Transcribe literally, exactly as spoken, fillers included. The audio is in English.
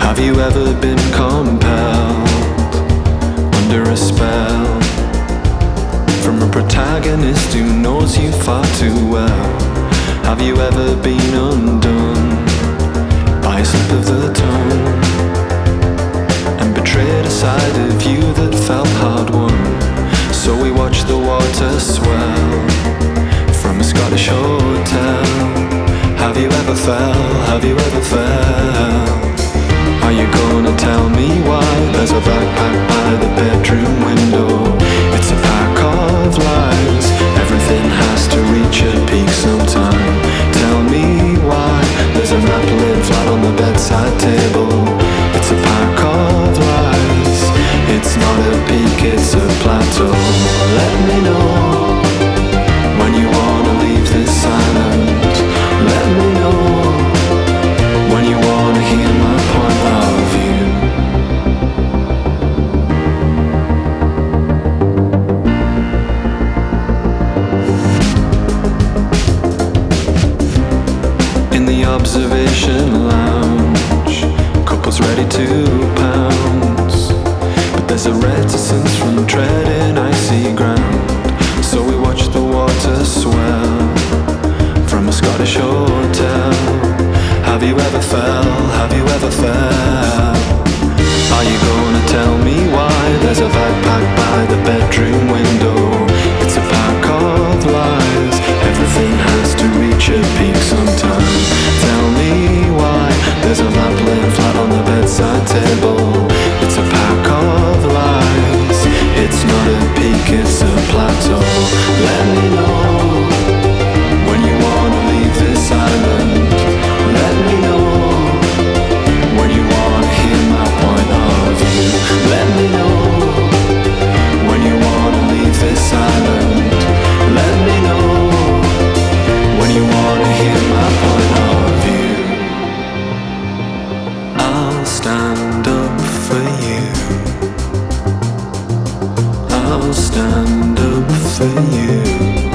Have you ever been compelled under a spell from a protagonist who knows you far too well? Have you ever been undone by a slip of the tongue and betrayed a side of you that felt hard won? So we watch the water swell from a Scottish hotel. Have you ever fell? Have you ever fell? Are you gonna tell me why there's a backpack by the bedroom window? It's a pack of lies. Everything has to reach a peak sometime. Tell me why there's an apple laying flat on the bedside table. It's a pack of lies. It's not a peak, it's a plateau. Let me know when you wanna leave this silent. Let me know when you wanna hear my point of view. In the observation lounge, couples ready to pounce, but there's a reticence from treading icy ground. So we watch the water swell from a Scottish hotel. Have you ever fell? Have you ever fell? Are you gonna tell me why there's a backpack by the bedroom window? It's a pack of lies. Everything has to reach a peak sometime. Tell me why there's a lamp laying flat on the bedside table. It's a pack of lies. It's not a peak, it's a plateau. Let me know when you wanna leave this island. Let me know when you wanna hear my point of view. Let me know when you wanna leave this island. Let me know when you wanna hear my point of view. I'll stand up for you. I'll stand up for you.